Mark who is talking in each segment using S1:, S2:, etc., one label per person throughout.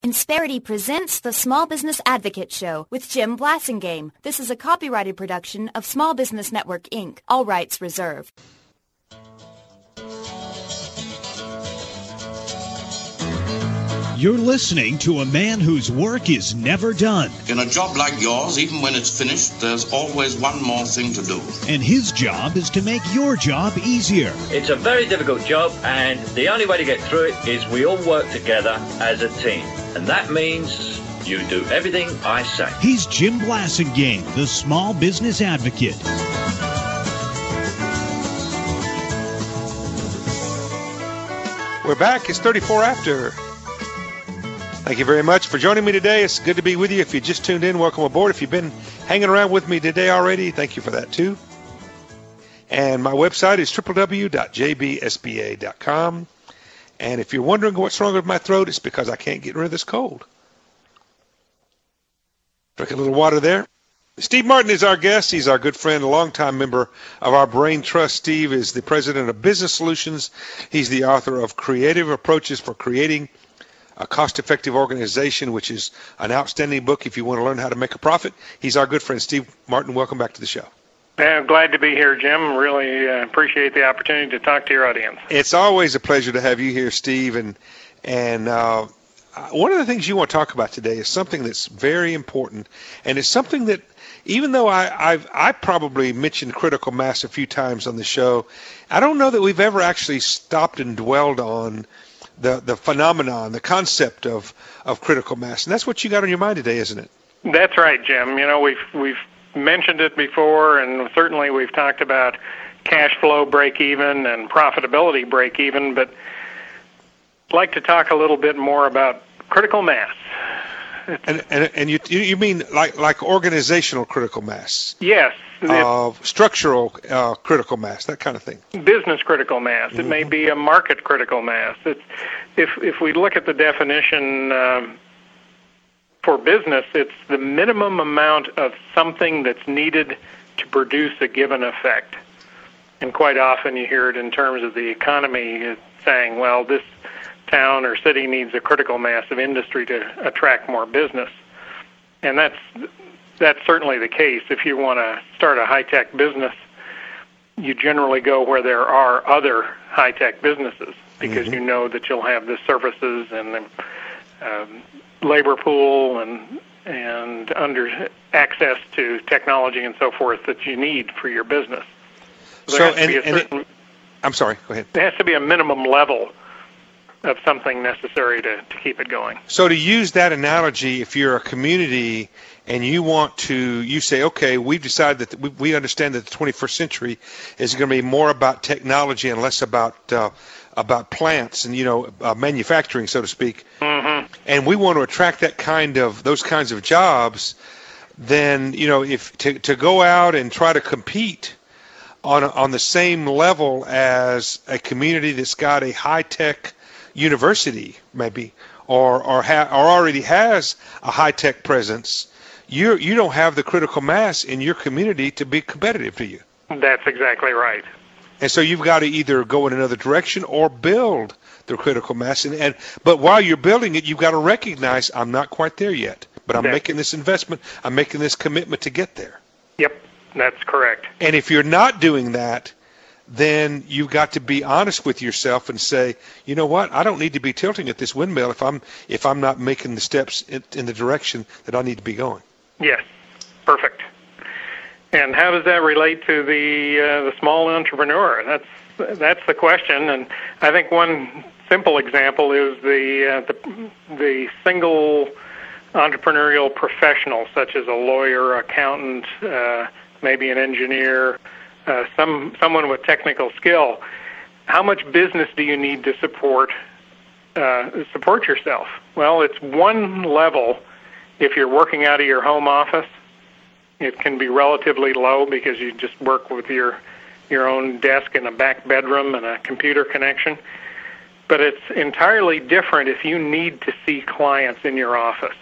S1: Insperity presents the Small Business Advocate Show with Jim Blasingame. This is a copyrighted production of Small Business Network, Inc. All rights reserved.
S2: You're listening to a man whose work is never done.
S3: In a job like yours, even when it's finished, there's always one more thing to do.
S2: And his job is to make your job easier.
S4: It's a very difficult job, and the only way to get through it is we all work together as a team. And that means you do everything I say.
S2: He's Jim Blasingame, the Small Business Advocate.
S5: We're back. It's 34 after. Thank you very much for joining me today. It's good to be with you. If you just tuned in, welcome aboard. If you've been hanging around with me today already, thank you for that too. And my website is www.jbsba.com. And if you're wondering what's wrong with my throat, it's because I can't get rid of this cold. Drink a little water there. Steve Martin is our guest. He's our good friend, a longtime member of our Brain Trust. Steve is the president of Business Solutions. He's the author of Creative Approaches for Creating a Cost-Effective Organization, which is an outstanding book if you want to learn how to make a profit. He's our good friend. Steve Martin, welcome back to the show.
S6: I'm glad to be here, Jim. Really appreciate the opportunity to talk to your audience.
S5: It's always a pleasure to have you here, Steve. And one of the things you want to talk about today is something that's very important, and it's something that, even though I probably mentioned critical mass a few times on the show, I don't know that we've ever actually stopped and dwelled on the phenomenon, the concept of critical mass. And that's what you got on your mind today, isn't it?
S6: That's right, Jim. You know, we've mentioned it before, and certainly we've talked about cash flow break-even and profitability break-even, but I'd like to talk a little bit more about critical mass.
S5: And you mean like organizational critical mass?
S6: Yes.
S5: Structural critical mass, that kind of thing.
S6: Business critical mass. It may be a market critical mass. If we look at the definition for business, it's the minimum amount of something that's needed to produce a given effect. And quite often you hear it in terms of the economy saying, well, this town or city needs a critical mass of industry to attract more business. And that's certainly the case. If you want to start a high-tech business, you generally go where there are other high-tech businesses because you know that you'll have the services and the labor pool and under access to technology and so forth that you need for your business.
S5: I'm sorry, go ahead.
S6: There has to be a minimum level of something necessary to keep it going.
S5: So to use that analogy, if you're a community and you say, okay, we've decided that we understand that the 21st century is going to be more about technology and less about plants and manufacturing, so to speak, and we want to attract those kinds of jobs, then if to go out and try to compete on the same level as a community that's got a high-tech university, maybe, or already has a high-tech presence, you don't have the critical mass in your community to be competitive to you.
S6: That's exactly right.
S5: And so you've got to either go in another direction or build the critical mass. But while you're building it, you've got to recognize, I'm not quite there yet, but I'm making this investment, I'm making this commitment to get there. Yep,
S6: that's correct.
S5: And if you're not doing that, then you've got to be honest with yourself and say, you know what, I don't need to be tilting at this windmill if I'm not making the steps in the direction that I need to be going.
S6: Yes, perfect. And how does that relate to the small entrepreneur? That's the question. And I think one simple example is the single entrepreneurial professional, such as a lawyer, accountant, maybe an engineer, someone with technical skill. How much business do you need to support yourself? Well, it's one level. If you're working out of your home office, it can be relatively low because you just work with your own desk in a back bedroom and a computer connection. But it's entirely different if you need to see clients in your office.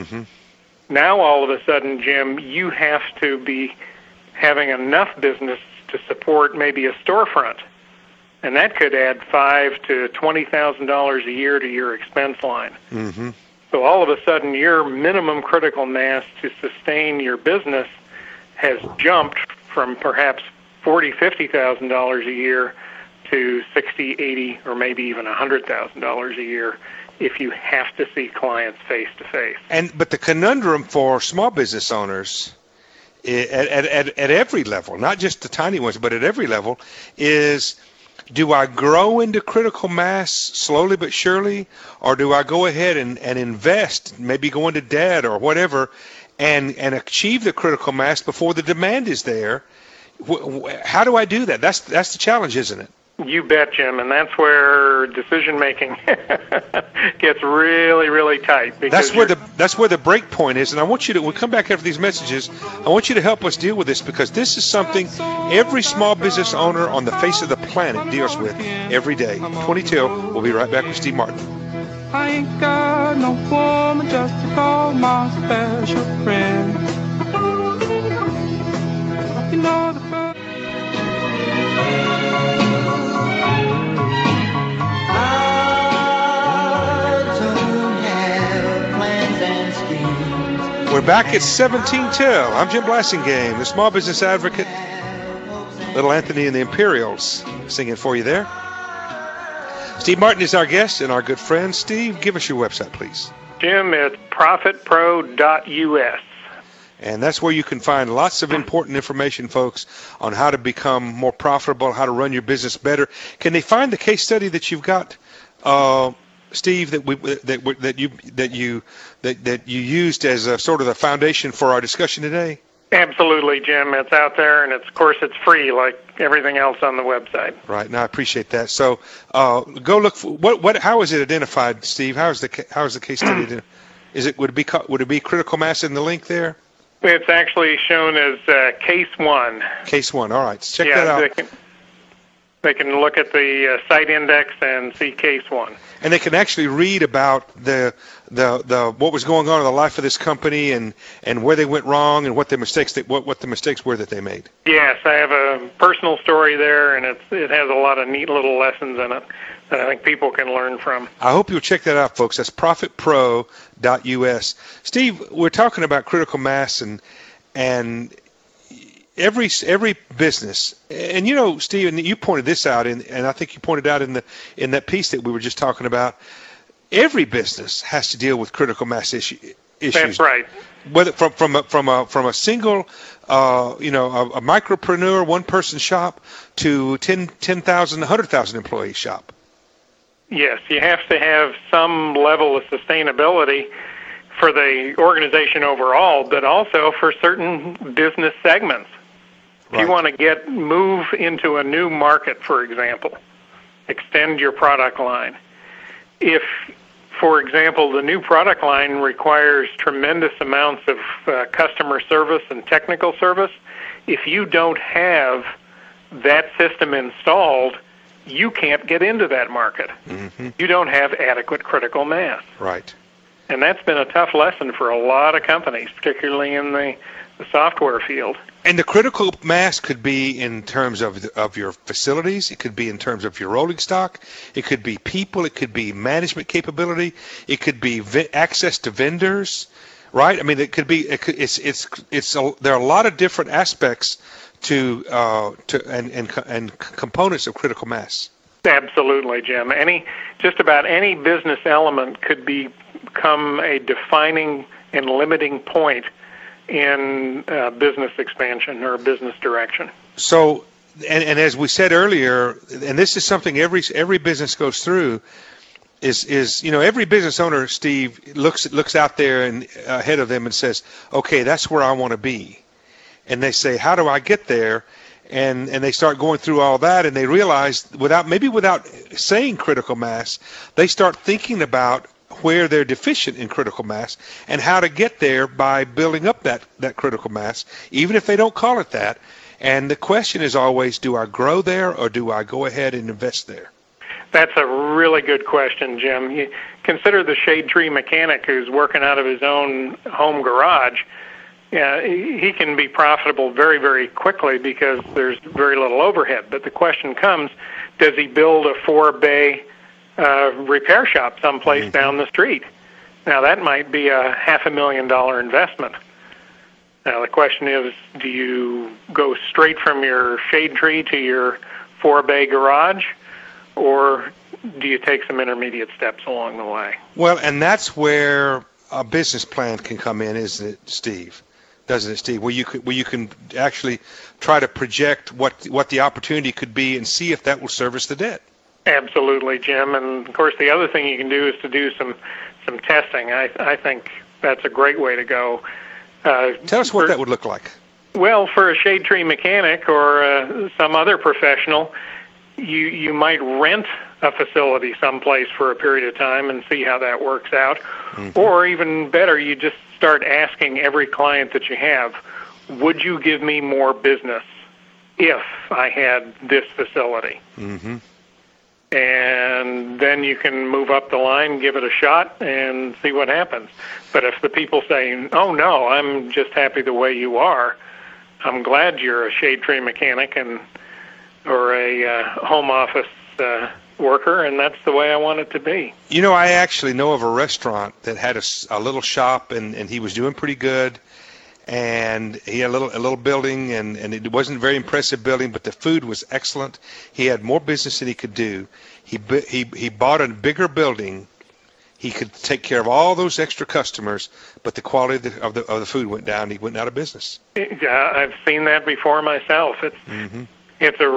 S6: Now, all of a sudden, Jim, you have to be having enough business to support maybe a storefront. And that could add $5,000 to $20,000 a year to your expense line. So all of a sudden, your minimum critical mass to sustain your business has jumped from perhaps $40,000, $50,000 a year to $60,000, $80,000, or maybe even $100,000 a year if you have to see clients face to face.
S5: But the conundrum for small business owners at every level, not just the tiny ones, but at every level, is, do I grow into critical mass slowly but surely, or do I go ahead and invest, maybe go into debt or whatever, and achieve the critical mass before the demand is there? How do I do that? That's the challenge, isn't it?
S6: You bet, Jim, and that's where decision-making gets really, really tight.
S5: That's where the break point is, and I want you to, we'll come back after these messages, I want you to help us deal with this, because this is something every small business owner on the face of the planet deals with every day. 20 we'll be right back with Steve Martin.
S7: I ain't got no woman just to call my special friend. You know the
S5: We're back at 17 till. I'm Jim Blassingame, the small business advocate. Little Anthony and the Imperials singing for you there. Steve Martin is our guest and our good friend. Steve, give us your website, please.
S6: Jim, it's profitpro.us.
S5: And that's where you can find lots of important information, folks, on how to become more profitable, how to run your business better. Can they find the case study that you've got, Steve, that you used as a sort of the foundation for our discussion today?
S6: Absolutely, Jim. It's out there, and of course it's free, like everything else on the website.
S5: Right. No, I appreciate that. So, go look for how is it identified, Steve? How is the case study? Would it be critical mass in the link there?
S6: It's actually shown as Case 1.
S5: Case 1. All right. Check that out.
S6: They can look at the site index and see Case 1.
S5: And they can actually read about the what was going on in the life of this company and where they went wrong and what the mistakes were that they made.
S6: Yes, I have a personal story there, and it has a lot of neat little lessons in it that I think people can learn from. I
S5: hope you'll check that out, folks. That's profitpro.us. Steve, we're talking about critical mass and every business, and you know, Steve, and you pointed this out, and I think you pointed out in that piece that we were just talking about. Every business has to deal with critical mass issues.
S6: That's right.
S5: Whether from a single, a micropreneur, one person shop to 10,000, 100,000 employee shop.
S6: Yes, you have to have some level of sustainability for the organization overall, but also for certain business segments. If you want to move into a new market, for example, extend your product line. If, for example, the new product line requires tremendous amounts of customer service and technical service, if you don't have that system installed, you can't get into that market. Mm-hmm. You don't have adequate critical mass.
S5: Right.
S6: And that's been a tough lesson for a lot of companies, particularly in the software field.
S5: And the critical mass could be in terms of your facilities. It could be in terms of your rolling stock. It could be people. It could be management capability. It could be access to vendors, right? I mean, it could be. There are a lot of different aspects to components of critical mass.
S6: Absolutely, Jim. Just about any business element could become a defining and limiting point in business expansion or business direction.
S5: So, and as we said earlier, and this is something every business goes through, is every business owner, Steve, looks out there and ahead of them and says, okay, that's where I want to be, and they say, how do I get there? And they start going through all that, and they realize without saying critical mass, they start thinking about where they're deficient in critical mass and how to get there by building up that critical mass, even if they don't call it that. And the question is always, do I grow there or do I go ahead and invest there?
S6: That's a really good question, Jim. You consider the shade tree mechanic who's working out of his own home garage. He can be profitable very, very quickly because there's very little overhead. But the question comes, does he build a 4-bay repair shop someplace down the street? Now, that might be a $500,000 investment. Now, the question is, do you go straight from your shade tree to your 4-bay garage, or do you take some intermediate steps along the way?
S5: Well, and that's where a business plan can come in, isn't it, Steve? Doesn't it, Steve? Where you can actually try to project what the opportunity could be and see if that will service the debt.
S6: Absolutely, Jim. And of course, the other thing you can do is to do some testing. I think that's a great way to go.
S5: Tell us what that would look like.
S6: Well, for a shade tree mechanic or some other professional, you might rent a facility someplace for a period of time and see how that works out. Mm-hmm. Or even better, you just start asking every client that you have, would you give me more business if I had this facility?
S5: Mm-hmm.
S6: And then you can move up the line, give it a shot, and see what happens. But if the people say, oh, no, I'm just happy the way you are, I'm glad you're a shade tree mechanic or a home office worker, and that's the way I want it to be.
S5: You know, I actually know of a restaurant that had a little shop, and he was doing pretty good. And he had a little building, and it wasn't a very impressive building, but the food was excellent. He had more business than he could do. He bought a bigger building. He could take care of all those extra customers, but the quality of the food went down. He went out of business.
S6: Yeah, I've seen that before myself. It's a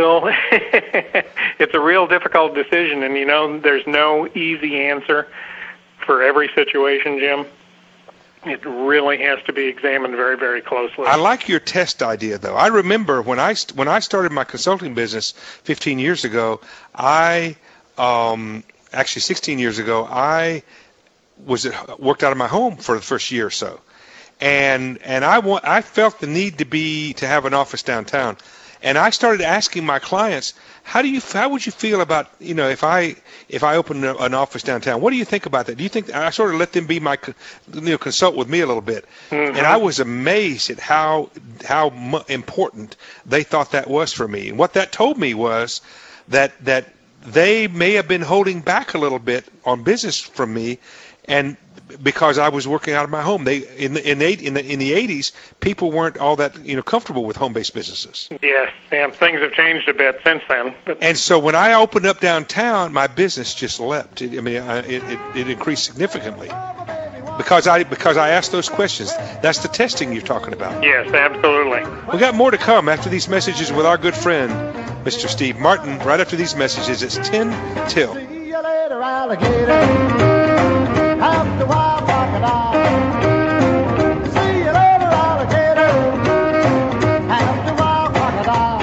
S6: real difficult decision, and you know there's no easy answer for every situation, Jim. It really has to be examined very, very closely.
S5: I like your test idea, though. I remember when I started my consulting business 15 years ago, actually 16 years ago, I worked out of my home for the first year or so, and I felt the need to have an office downtown. And I started asking my clients, how would you feel about, you know, if I open an office downtown? What do you think about that? Do you think I sort of let them be my, consult with me a little bit? Mm-hmm. And I was amazed at how important they thought that was for me. And what that told me was that they may have been holding back a little bit on business from me, and because I was working out of my home. In the 80s, people weren't all that comfortable with home-based businesses.
S6: Yes, and things have changed a bit since then.
S5: And so when I opened up downtown, my business just leapt. It increased significantly because I asked those questions. That's the testing you're talking about.
S6: Yes, absolutely.
S5: We got more to come after these messages with our good friend, Mr. Steve Martin. Right after these messages, it's 10 till.
S8: See you later, alligator. After a while, crocodile. See you later, alligator. After a while, crocodile.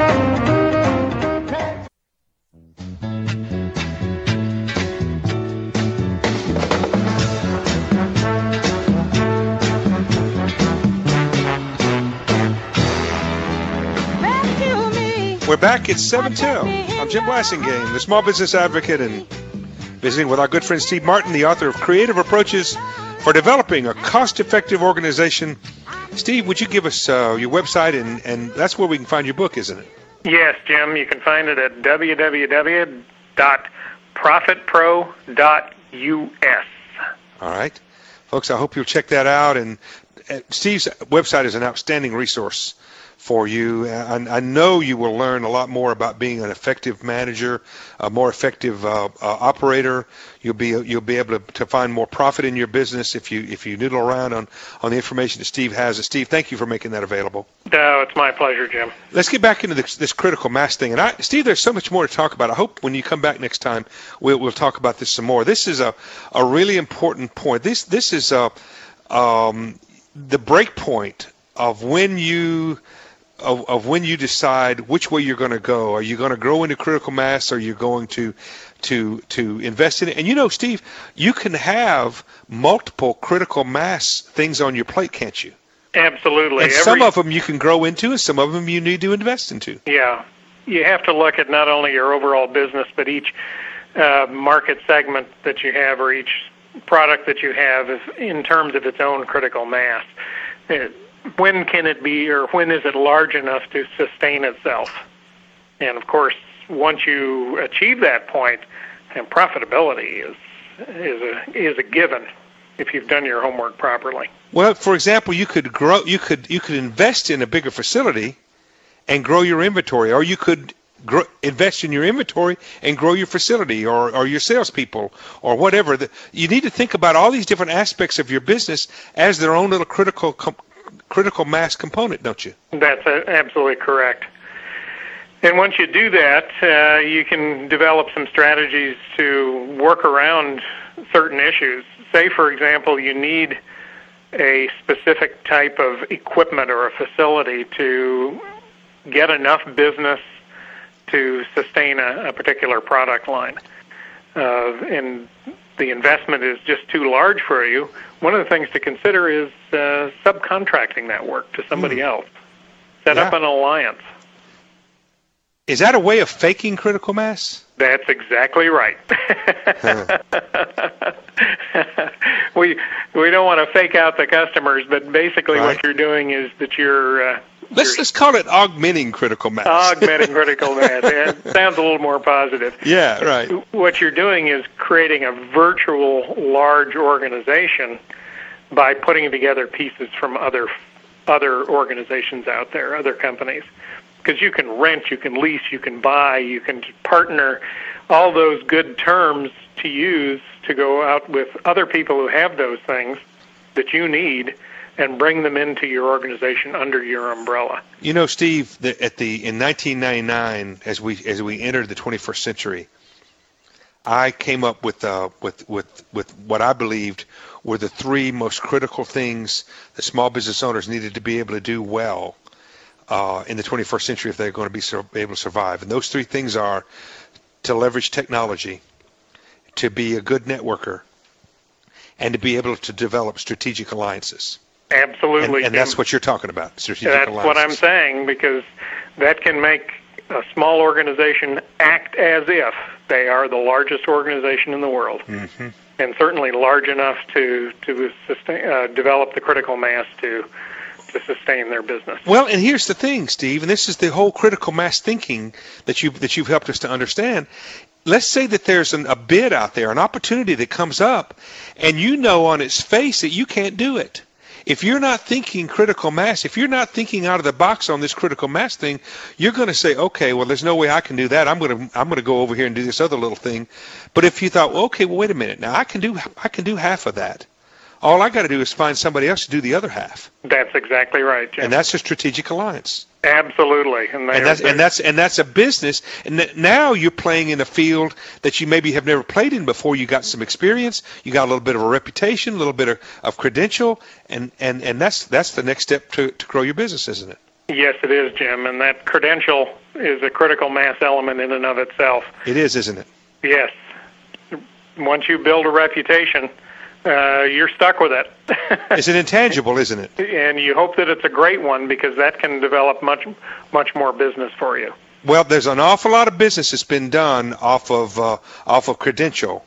S5: We're back at 7 till. I'm Jim Blasingame, the small business advocate, and visiting with our good friend Steve Martin, the author of Creative Approaches for Developing a Cost-Effective Organization. Steve, would you give us your website, and that's where we can find your book, isn't it?
S6: Yes, Jim. You can find it at www.profitpro.us.
S5: All right. Folks, I hope you'll check that out. And Steve's website is an outstanding resource for you. I know you will learn a lot more about being an effective manager, a more effective operator. You'll be able to find more profit in your business if you noodle around on the information that Steve has. And Steve, thank you for making that available.
S6: No, it's my pleasure, Jim.
S5: Let's get back into this critical mass thing. And Steve, there's so much more to talk about. I hope when you come back next time, we'll talk about this some more. This is a really important point. This is the break point of when you decide which way you're going to go. Are you going to grow into critical mass, or are you going to invest in it? And Steve, you can have multiple critical mass things on your plate, can't you?
S6: Absolutely.
S5: And some of them you can grow into, and some of them you need to invest into.
S6: Yeah. You have to look at not only your overall business, but each market segment that you have, or each product that you have, in terms of its own critical mass. When can it be, or when is it large enough to sustain itself? And of course, once you achieve that point, then profitability is a given. if you've done your homework properly.
S5: Well, for example, you could invest in a bigger facility and grow your inventory, or you could invest in your inventory and grow your facility, or your salespeople, or whatever. You need to think about all these different aspects of your business as their own little critical mass component, don't you?
S6: That's absolutely correct. And once you do that, you can develop some strategies to work around certain issues. Say, for example, you need a specific type of equipment or a facility to get enough business to sustain a particular product line. And the investment is just too large for you. One of the things to consider is subcontracting that work to somebody else. Set up an alliance.
S5: Is that a way of faking critical mass?
S6: That's exactly right. We don't want to fake out the customers, but basically what you're doing is that you're
S5: let's call it augmenting critical mass.
S6: Augmenting critical mass. It sounds a little more positive.
S5: Yeah, right.
S6: What you're doing is creating a virtual large organization by putting together pieces from other organizations out there, other companies. Because you can rent, you can lease, you can buy, you can partner, all those good terms to use to go out with other people who have those things that you need and bring them into your organization under your umbrella.
S5: You know, Steve, in 1999, as we entered the 21st century, I came up with what I believed were the three most critical things that small business owners needed to be able to do well in the 21st century if they're going to be able to survive. And those three things are to leverage technology, to be a good networker, and to be able to develop strategic alliances.
S6: Absolutely.
S5: And that's what you're talking about, strategic alliances.
S6: That's what I'm saying, because that can make a small organization act as if they are the largest organization in the world. Mm-hmm. And certainly large enough to sustain, develop the critical mass to sustain their business.
S5: Well, and here's the thing, Steve, and this is the whole critical mass thinking that you've helped us to understand. Let's say that there's a bid out there, an opportunity that comes up, and you know on its face that you can't do it. If you're not thinking critical mass, if you're not thinking out of the box on this critical mass thing, you're going to say, okay, well, there's no way I can do that. I'm going to go over here and do this other little thing. But if you thought, well, okay, well, wait a minute, now I can do half of that. All I got to do is find somebody else to do the other half.
S6: That's exactly right, Jim.
S5: And that's a strategic alliance.
S6: Absolutely.
S5: And that's a business. And now you're playing in a field that you maybe have never played in before. You got some experience. You got a little bit of a reputation, a little bit of credential, and that's the next step to grow your business, isn't it?
S6: Yes, it is, Jim. And that credential is a critical mass element in and of itself.
S5: It is, isn't it?
S6: Yes. Once you build a reputation, you're stuck with it.
S5: It's an intangible, isn't it?
S6: And you hope that it's a great one, because that can develop much more business for you.
S5: Well, there's an awful lot of business that's been done off of credential,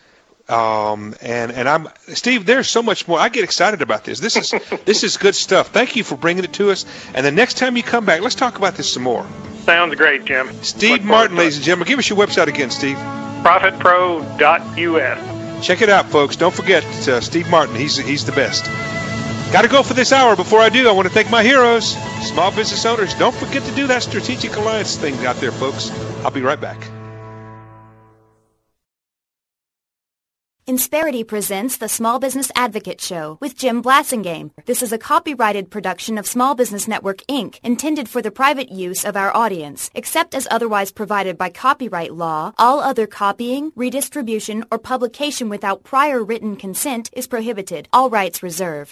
S5: and I'm Steve. There's so much more. I get excited about this. This is good stuff. Thank you for bringing it to us. And the next time you come back, let's talk about this some more.
S6: Sounds great, Jim.
S5: Steve Martin, ladies and gentlemen. Give us your website again, Steve.
S6: ProfitPro.us.
S5: Check it out, folks. Don't forget Steve Martin. He's the best. Got to go for this hour. Before I do, I want to thank my heroes, small business owners. Don't forget to do that strategic alliance thing out there, folks. I'll be right back.
S1: Insperity presents the Small Business Advocate Show with Jim Blasingame. This is a copyrighted production of Small Business Network, Inc., intended for the private use of our audience. Except as otherwise provided by copyright law, all other copying, redistribution, or publication without prior written consent is prohibited. All rights reserved.